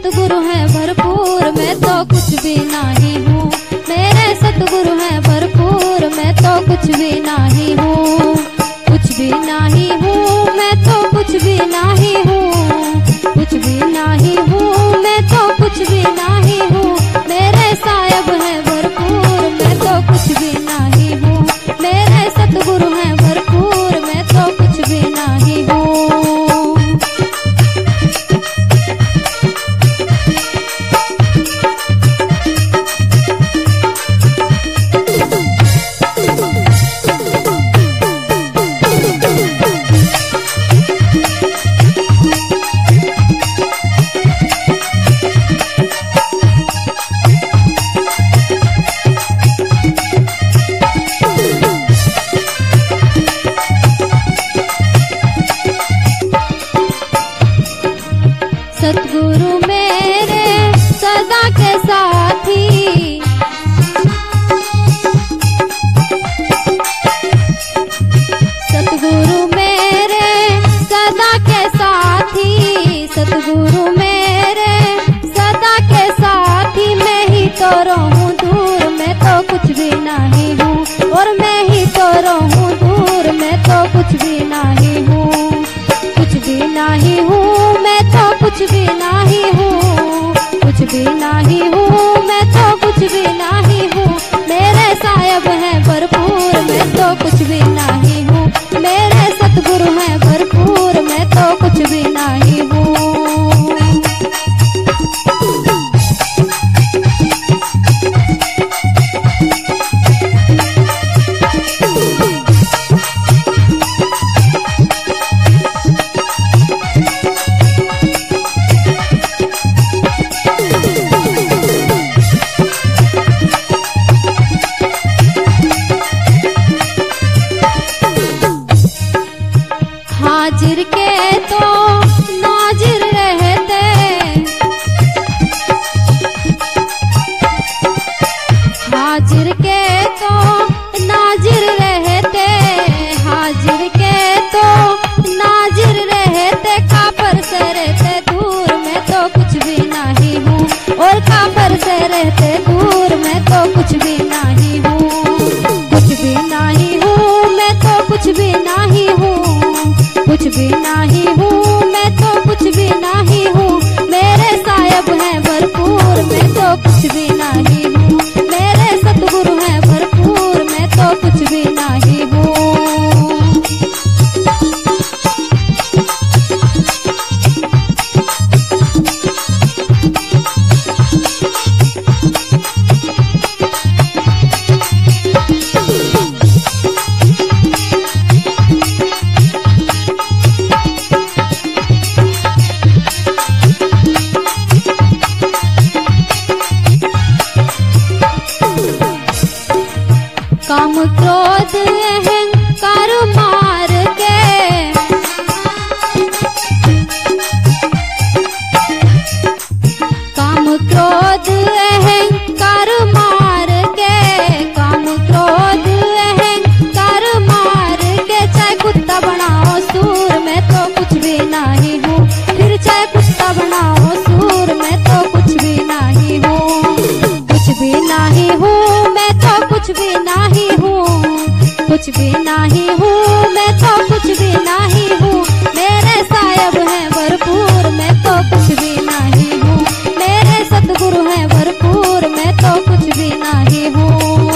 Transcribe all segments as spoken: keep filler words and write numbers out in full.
सतगुरु हैं भरपूर, मैं तो कुछ भी नहीं हूँ। मेरे सतगुरु हैं भरपूर, मैं तो कुछ भी नहीं हूँ। कुछ भी नहीं हूँ, मैं तो कुछ भी नहीं हूँ। कुछ भी नहीं हूँ, मैं तो कुछ भी नहीं हूँ। मेरे साहिब हैं भरपूर, मैं तो कुछ भी नहीं हूँ। मेरे सतगुरु हैं भरपूर, मैं तो कुछ भी नहीं हूँ। सतगुरु मेरे सदा के साथी, सतगुरु मेरे सदा के साथी, सतगुरु मेरे सदा के साथी। मैं ही तो रहूं दूर, मैं तो कुछ भी नहीं हूँ। और मैं ही तो रहूं दूर, मैं तो कुछ भी नहीं हूँ। कुछ भी नहीं हूँ, मैं तो कुछ भी नहीं हूँ। कुछ भी नहीं हूँ, मैं तो कुछ भी नहीं हूँ। मेरे साहिब हैं भरपूर, मैं तो कुछ भी नहीं हूँ। मेरे सतगुरु हैं भरपूर, मैं तो कुछ भी नहीं हूँ। हाजिर के तो नाजिर रहते, हाजिर के तो नाजिर रहते, हाजिर के तो नाजिर रहते। काबर से रहते दूर, मैं तो कुछ भी नहीं हूँ। और काबर से रहते दूर, मैं तो कुछ भी नहीं हूँ। कुछ भी नहीं हूँ, मैं तो कुछ भी नहीं हूँ। कुछ भी नहीं हूँ, मैं तो कुछ भी नहीं हूँ। मेरे साहिब हैं भरपूर, मैं तो कुछ भी नहीं हूँ। मेरे सतगुरु हैं भरपूर, मैं तो कुछ भी नहीं हूँ। काम क्रोध अहंकार मार के, काम क्रोध अहंकार मार के, काम क्रोध अहंकार मार के। चाहे कुत्ता बनाओ सूर, मैं तो कुछ भी नहीं हूँ। फिर चाहे कुत्ता बनाओ सूर, मैं तो कुछ भी नहीं हूँ। कुछ भी नहीं हूँ, मैं तो कुछ भी नहीं हूँ। कुछ भी नहीं हूँ, मैं तो कुछ भी नहीं हूँ। मेरे साहिब हैं भरपूर, मैं तो कुछ भी नहीं हूँ। मेरे सतगुरु हैं भरपूर, मैं तो कुछ भी नहीं हूँ।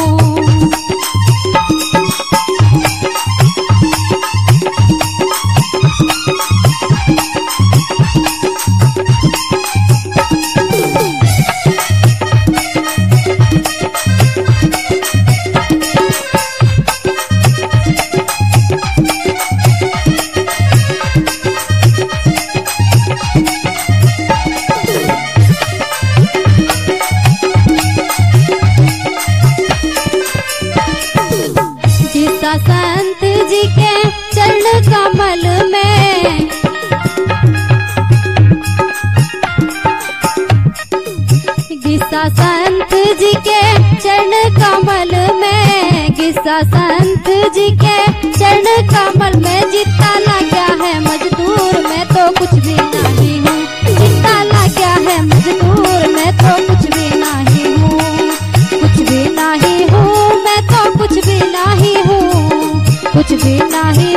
संत जी के चरण कमल में, गिस्सा संत जी के चरण कमल में, गिस्सा संत जी के चरण कमल में। जितना लगा है मजदूर, मैं तो कुछ भी नहीं हूँ। जितना लगा है कुछ भी नहीं